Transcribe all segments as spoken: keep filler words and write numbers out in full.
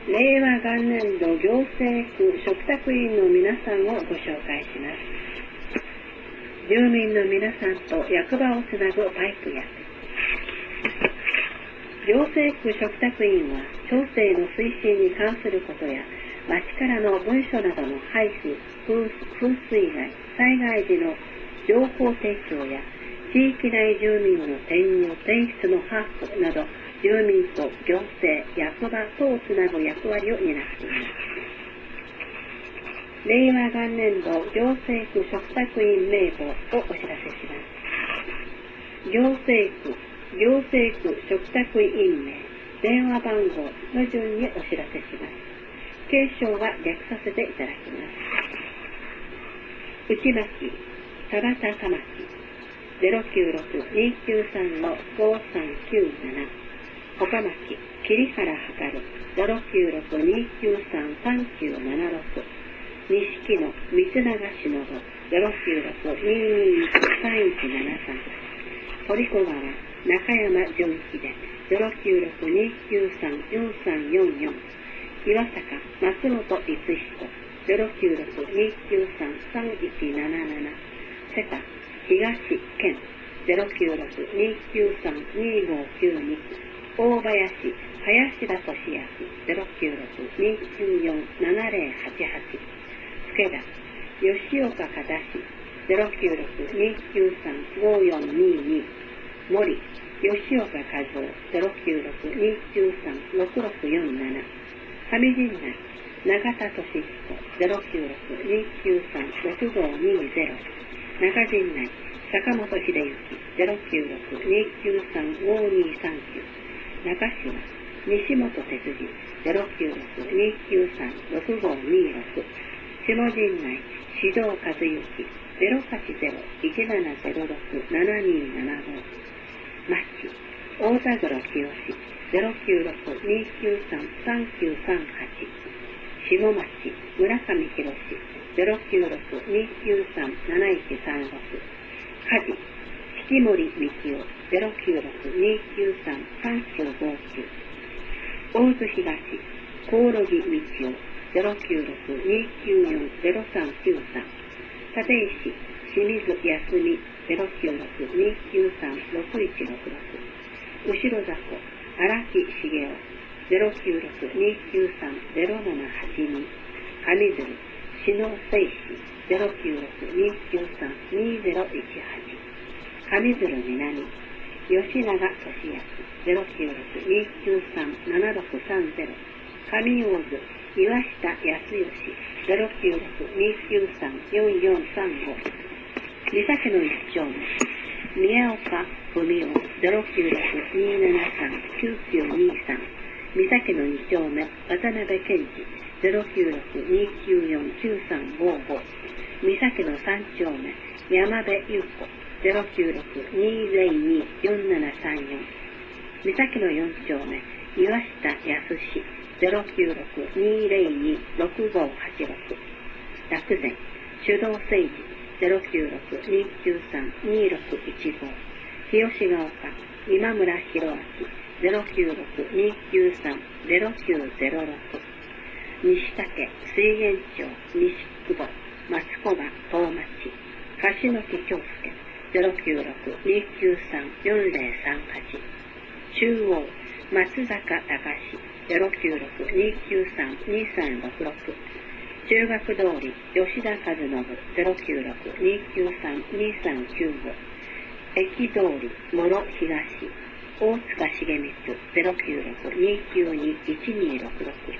令和元年度行政区嘱託員の皆さんをご紹介します。住民の皆さんと役場をつなぐパイプ役。行政区嘱託員は町政の推進に関することや町からの文書などの配布、風水害、災害時の情報提供や地域内住民の転入・転出の把握など住民と行政、役場とをつなぐ役割を担っています。令和元年度行政区嘱託員名簿をお知らせします。行政区行政区嘱託員名、電話番号の順にお知らせします。継承は略させていただきます。内巻、田畑玉木、ゼロきゅうろく にきゅうさんのごさんきゅうなな、岡巻、桐原測、ゼロきゅうろく にきゅうさん さんきゅうななろく、錦野、三永忍、ゼロきゅうろく ににににさんいちななさん、鳥子川、中山純秀、ゼロきゅうろく にきゅうさん よんさんよんよん、岩坂、松本光彦、ゼロきゅうろく にきゅうさん さんいちなななな、瀬田、東健、ゼロきゅうろく にきゅうさん にごきゅうに、大林、林田俊明、ゼロきゅうろく にきゅうよん ななぜろはちはち、助田、吉岡忠志、ゼロきゅうろく にきゅうさん ごよんにに、森、吉岡和夫、ゼロきゅうろく にきゅうさん ろくろくよんなな、上陣内、永田俊彦、ゼロきゅうろく にきゅうさん ろくごにゼロ、中陣内、坂本秀之、ゼロきゅうろく にきゅうさん ごにさんきゅう、中島、西本哲司、ゼロきゅうろく にきゅうさん ろくごにろく、下陣内、志道和幸、ゼロはちゼロ いちななゼロろく ななにななご、マッチ、大田黒清、ゼロきゅうろく にきゅうさん さんきゅうさんはち、下町、村上博、ゼロきゅうろく にきゅうさん なないちさんろく、梶、引森幹夫、ゼロきゅうろく にきゅうさん さんきゅうごきゅう、大津東、コオロギ道夫、ゼロきゅうろく にきゅうよん ゼロさんきゅうさん、立石、清水康美、ゼロきゅうろく にきゅうさん ろくいちろくろく、後ろ里、荒木茂雄、ゼロきゅうろく にきゅうさん ゼロななはちに、上鶴、篠誠志、ゼロきゅうろく にきゅうさん にゼロいちはち、上鶴南、吉永俊康、ゼロきゅうろく にきゅうさん ななろくさんゼロ、上大津、岩下康義、ゼロきゅうろく にきゅうさん よんよんさんご、三崎の一丁目、宮岡文夫、ゼロきゅうろく にななさん きゅうきゅうにさん、三崎の二丁目、渡辺健二、ゼロきゅうろく にきゅうよん きゅうさんごご、三崎の三丁目、山部優子、ゼロきゅうろく にぜろに よんななさんよん、三崎の四丁目、岩下康志、ゼロきゅうろく にぜろに ろくごはちろく、楽善、手動政治、ゼロきゅうろく にきゅうさん にろくいちご、日吉が丘、今村博明、ゼロきゅうろく にきゅうさん ゼロきゅうゼロろく、西竹、水源町、西久保、松小葉、東町、樫野木京介、ゼロきゅうろく にきゅうさん よんぜろさんはち、中央、松坂隆、ゼロきゅうろく にきゅうさん にさんろくろく、中学通り、吉田和信、ゼロきゅうろく にきゅうさん にさんきゅうご、駅通り、諸東、大塚重光、ゼロきゅうろく にきゅうに いちにろくろく、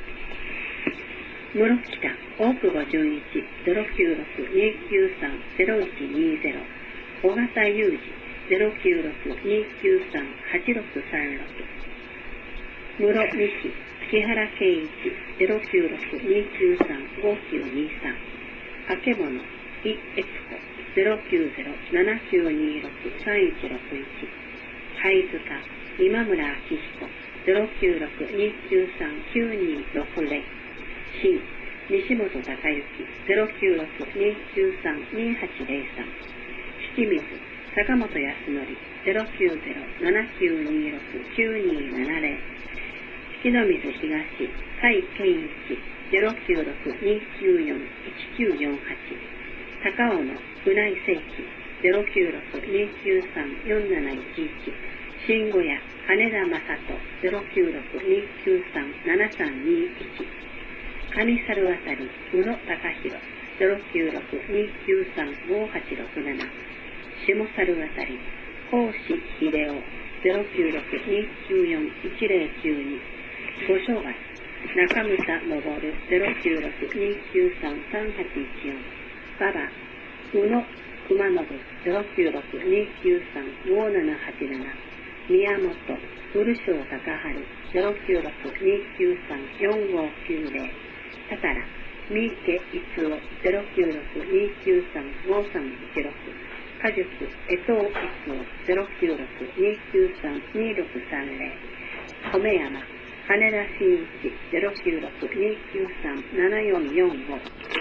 室北、大久保純一、ゼロきゅうろく にきゅうさん ゼロいちにゼロ、小笠裕二、ゼロきゅうろく にきゅうさん はちろくさんろく、室西、木原健一、ゼロきゅうろく にきゅうさん ごきゅうにさん、あけぼの、いえつこ、ゼロきゅうゼロ ななきゅうにろく さんいちろくいち、貝塚、今村明彦、ゼロきゅうろく にきゅうさん きゅうにろくゼロ、新、西本孝之、ゼロきゅうろく にきゅうさん にはちゼロさん、引水、坂本康則、ゼロきゅうゼロ ななきゅうにろく きゅうにななゼロ、 木の水東、甲斐健一、ゼロきゅうろく にきゅうよん いちきゅうよんはち、高尾の船井正規、ゼロきゅうろく にきゅうさん よんなないちいち、新小屋、金田正人、ゼロきゅうろく にきゅうさん ななさんにいち、上猿渡り、宇野隆弘、ゼロきゅうろく にきゅうさん ごはちろくなな、下猿渡り、高志秀夫、ゼロきゅうろく にきゅうよん いちぜろきゅうに、五所川、中村昇、ゼロきゅうろく にきゅうさん さんはちいちよん、馬場、宇野熊信、ゼロきゅうろく にきゅうさん ごななはちなな、宮本、古庄隆春、ゼロきゅうろく にきゅうさん よんごきゅうぜろ、たたら、三池一夫、ゼロきゅうろく にきゅうさん ごさんいちろく、家塾、江藤一夫、ゼロきゅうろく にきゅうさん にろくさんぜろ、米山、金田真一、ゼロきゅうろく にきゅうさん ななよんよんご、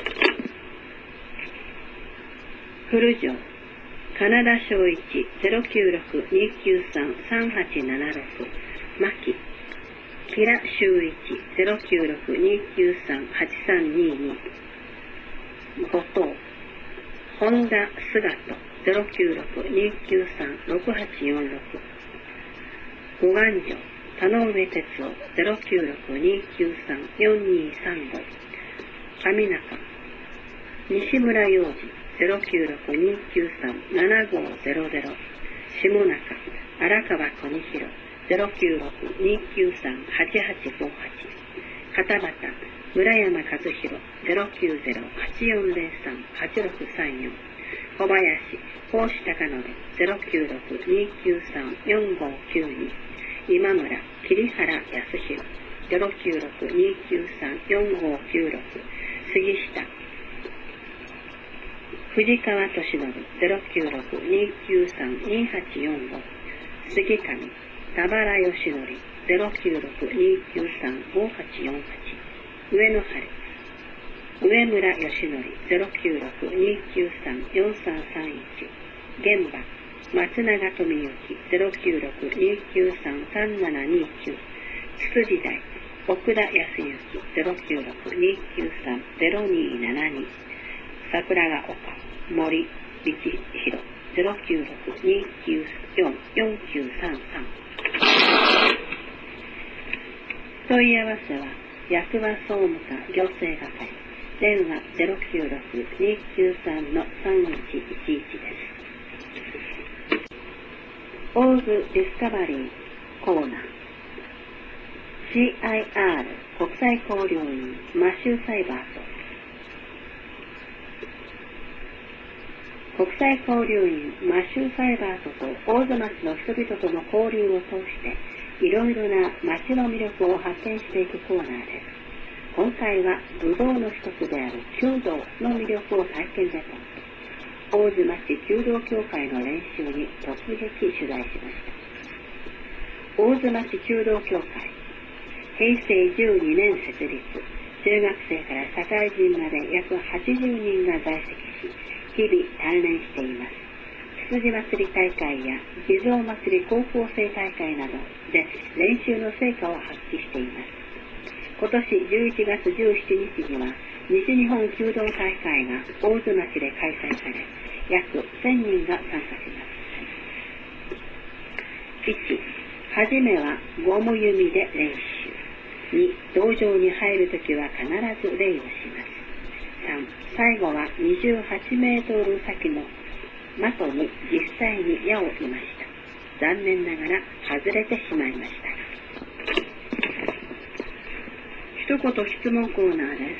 古城、金田正一、ゼロきゅうろく にきゅうさん さんはちななろく、牧、吉良修一、ゼロきゅうろく にきゅうさん はちさんにに、後藤、本田菅人、ゼロきゅうろく にきゅうさん ろくはちよんろく、五願城、田上哲夫、ゼロきゅうろく にきゅうさん よんにさんご、上中、西村洋二、ゼロきゅうろく にきゅうさん ななごぜろぜろ、下中、荒川邦弘、ゼロきゅうろく にきゅうさん はちはちごはち、片畑、村山和弘、ゼロきゅうぜろ はちよんぜろさん はちろくさんよん、小林、大志貴信、ゼロきゅうろく にきゅうさん よんごきゅうに、今村、桐原康弘、ゼロきゅうろく にきゅうさん よんごきゅうろく、杉下、藤川俊信、ゼロきゅうろく にきゅうさん にはちよんご、杉上、田原義則、ゼロきゅうろく にきゅうさん ごはちよんはち、上野春、上村義則、ゼロきゅうろく にきゅうさん よんさんさんいち、現場、松永富之、ゼロきゅうろく にきゅうさん さんななにきゅう、つつじ代、奥田康之、ゼロきゅうろく にきゅうさん ぜろにななに、桜ヶ丘、森道弘、ゼロきゅうろく にきゅうよん よんきゅうさんさん。問い合わせは、役場総務課行政係、電話 ゼロきゅうろく にきゅうさん さんいちいちいち です。オーズディスカバリーコーナー シーアイアール 国際交流員マシュー・サイバート、国際交流員マシュー・サイバートと大津町の人々との交流を通していろいろな町の魅力を発見していくコーナーです。今回は武道の一つである弓道の魅力を体験でと大津町弓道協会の練習に突撃取材しました。大津町弓道協会、平成じゅうにねん設立、中学生から社会人まで約はちじゅうにんが在籍し、日々鍛錬しています。つつじ祭り大会や地蔵祭り高校生大会などで練習の成果を発揮しています。今年じゅういちがつじゅうしちにちには西日本弓道大会が大津町で開催され、約せんにんが参加します。いち. はじめはゴム弓で練習。に. 道場に入るときは必ず礼をします。さん. 最後はにじゅうはちメートル先の的に実際に矢を射ました。残念ながら外れてしまいました。一言質問コーナーです。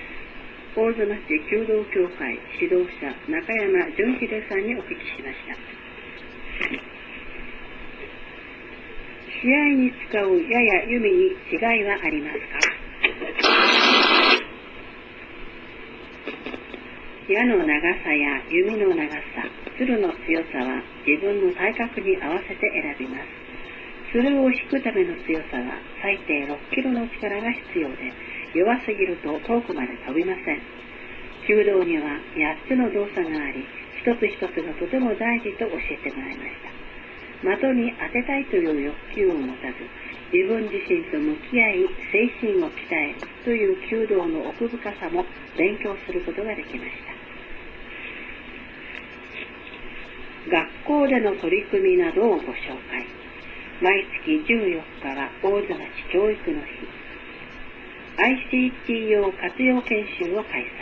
大津町弓道協会指導者中山純秀さんにお聞きしました。試合に使う矢や弓に違いはありますか？矢の長さや弓の長さ、鶴の強さは自分の体格に合わせて選びます。鶴を引くための強さは最低ろっキロの力が必要で、弱すぎると遠くまで飛びません。弓道にはやっつの動作があり、一つ一つがとても大事と教えてもらいました。的に当てたいという欲求を持たず、 自分自身と向き合い精神を鍛えるという弓道の奥深さも勉強することができました。学校での取り組みなどをご紹介。毎月じゅうよっかは大津町教育の日。アイシーティー 用活用研修を開催。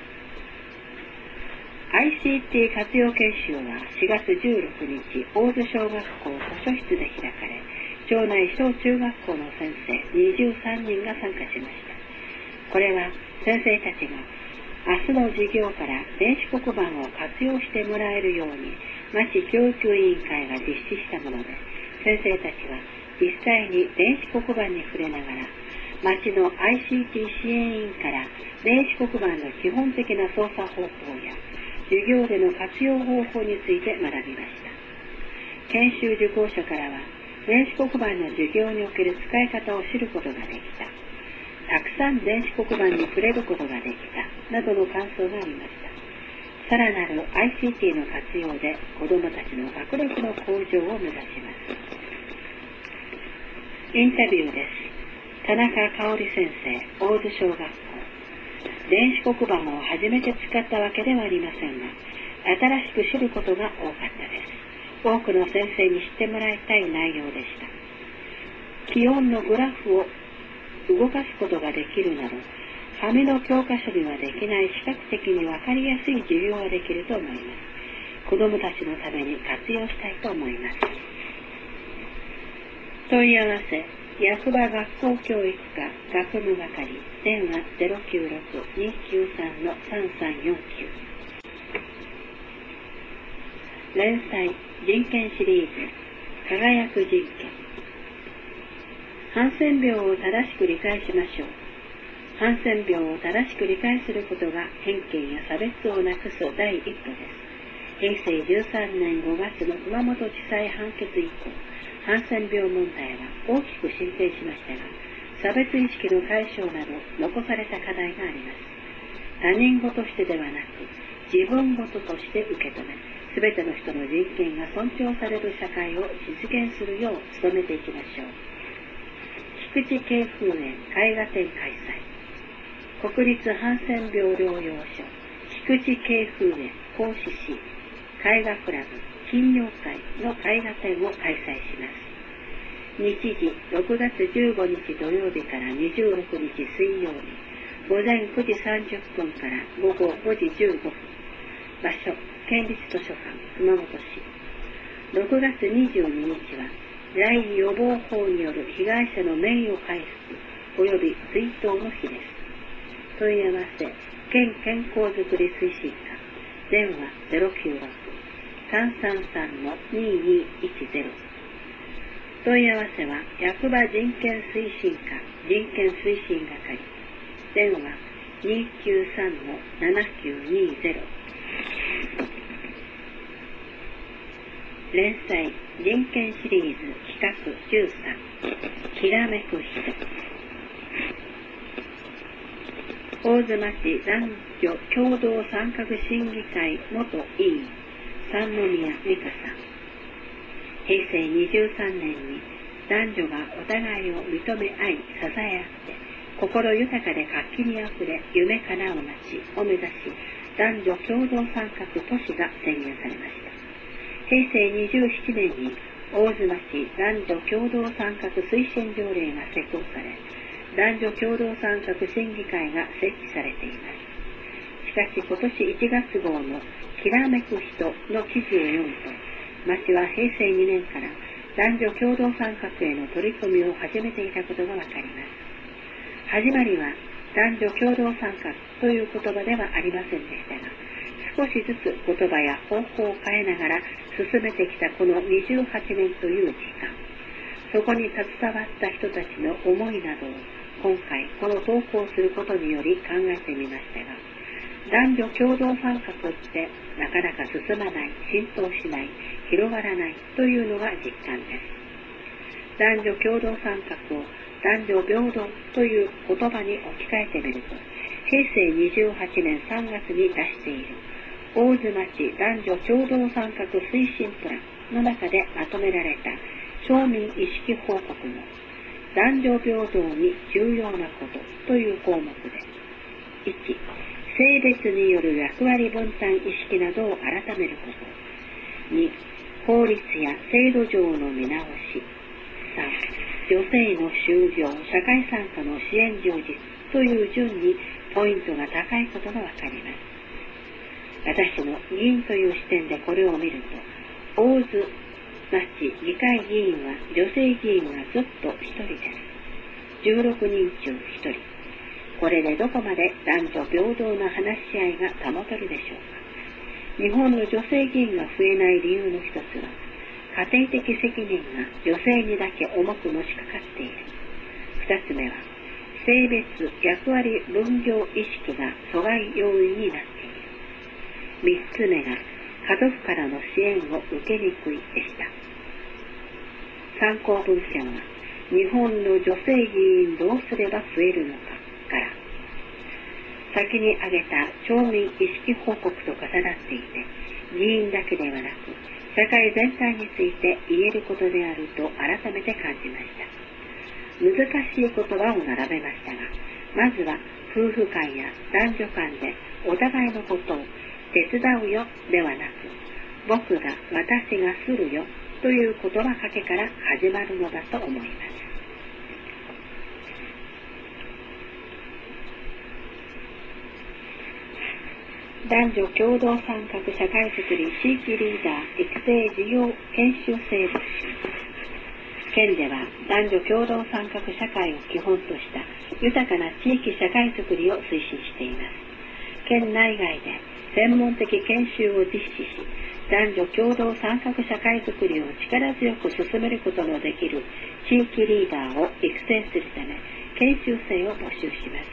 アイシーティー 活用研修はしがつじゅうろくにち、大津小学校図書室で開かれ、町内小中学校の先生にじゅうさんにんが参加しました。これは先生たちが明日の授業から電子黒板を活用してもらえるように町教育委員会が実施したもので、先生たちは実際に電子黒板に触れながら、町の アイシーティー 支援員から電子黒板の基本的な操作方法や授業での活用方法について学びました。研修受講者からは、電子黒板の授業における使い方を知ることができた、たくさん電子黒板に触れることができた、などの感想がありました。さらなる アイシーティー の活用で子どもたちの学力の向上を目指します。インタビューです。田中香織先生、大津小学校。電子黒板を初めて使ったわけではありませんが、新しく知ることが多かったです。多くの先生に知ってもらいたい内容でした。気温のグラフを動かすことができるなど、紙の教科書にはできない視覚的に分かりやすい授業ができると思います。子どもたちのために活用したいと思います。問い合わせ、役場学校教育課学務係、電話 ゼロきゅうろく にきゅうさん さんさんよんきゅう。連載、人権シリーズ、輝く人権。ハンセン病を正しく理解しましょう。ハンセン病を正しく理解することが偏見や差別をなくす第一歩です。へいせいじゅうさんねんごがつの熊本地裁判決以降、ハンセン病問題は大きく進展しましたが、差別意識の解消など残された課題があります。他人事としてではなく、自分事として受け止め、すべての人の人権が尊重される社会を実現するよう努めていきましょう。菊池慶風園絵画展開催。国立ハンセン病療養所菊池慶風園講師市絵画クラブ金曜会の絵画展を開催します。日時ろくがつじゅうごにち土曜日からにじゅうろくにち水曜日、午前くじさんじゅっぷんから午後ごじじゅうごふん。場所、県立図書館熊本市。ろくがつにじゅうににちは来予防法による被害者の名誉回復及び追悼の日です。問い合わせ、県健康づくり推進課、電話 ゼロきゅうろく さんさんさん ににいちゼロ。問い合わせは役場人権推進課人権推進係、電話 にきゅうさん ななきゅうにゼロ。連載人権シリーズ企画じゅうさん、きらめく人。大津町男女共同参画審議会元委員三宮美香さん。へいせいにじゅうさんねんに男女がお互いを認め合い支え合って心豊かで活気にあふれ夢叶う町を目指し、男女共同参画都市が宣言されました。へいせいにじゅうななねんに大津町男女共同参画推進条例が施行され、男女共同参画審議会が設置されています。しかし今年いちがつ号のきらめく人の記事を読むと、町はへいせいにねんから男女共同参画への取り組みを始めていたことがわかります。始まりは男女共同参画という言葉ではありませんでしたが、少しずつ言葉や方法を変えながら進めてきたこのにじゅうはちねんという時間、そこに携わった人たちの思いなどを今回この投稿することにより考えてみましたが、男女共同参画ってなかなか進まない、浸透しない、広がらないというのが実感です。男女共同参画を男女平等という言葉に置き換えてみると、へいせいにじゅうはちねんさんがつに出している大津町男女共同参画推進プランの中でまとめられた町民意識報告も、 男女平等に重要なことという項目で、いち、性別による役割分担意識などを改めること。に、法律や制度上の見直し。さん、女性の就業、社会参加の支援充実という順にポイントが高いことがわかります。私の議員という視点でこれを見ると、大津町議会議員は女性議員がずっとひとりです。じゅうろくにん中ひとり。これでどこまで男女平等な話し合いが保てるでしょうか。日本の女性議員が増えない理由の一つは、家庭的責任が女性にだけ重くのしかかっている。二つ目は、性別役割分業意識が阻害要因になっている。三つ目が、家族からの支援を受けにくいでした。参考文献は、日本の女性議員どうすれば増えるのかから、先に挙げた町民意識報告と重なっていて、議員だけではなく、社会全体について言えることであると改めて感じました。難しい言葉を並べましたが、まずは夫婦間や男女間でお互いのことを手伝うよではなく、僕が私がするよという言葉かけから始まるのだと思います。男女共同参画社会づくり地域リーダー育成事業研修制募集。県では男女共同参画社会を基本とした豊かな地域社会づくりを推進しています。県内外で専門的研修を実施し、男女共同参画社会づくりを力強く進めることのできる地域リーダーを育成するため、研修生を募集します。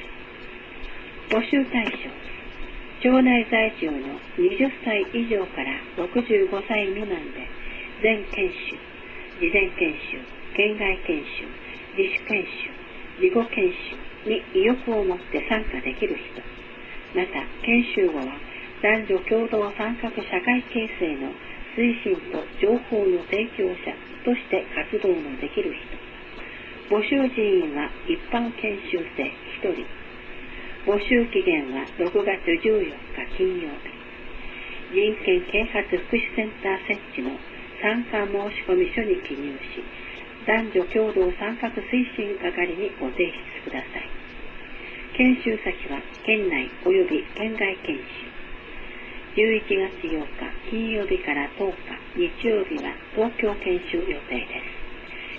募集対象、町内在住のはたち以上からろくじゅうごさい未満で、全研修、事前研修、県外研修、自主研修、事後研修に意欲を持って参加できる人、また研修後は男女共同参画社会形成の推進と情報の提供者として活動のできる人。募集人員は一般研修生ひとり。募集期限はろくがつじゅうよっか金曜日。人権啓発福祉センター設置の参加申込書に記入し、男女共同参画推進係にご提出ください。研修先は県内及び県外研修。じゅういちがつようか金曜日からとおか日曜日は東京研修予定です。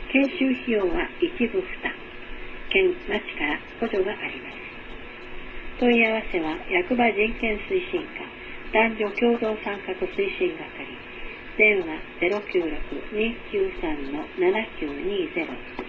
研修費用は一部負担。県、町から補助があります。問い合わせは役場人権推進課男女共同参画推進係、電話 ゼロきゅうろく にきゅうさん ななきゅうにゼロ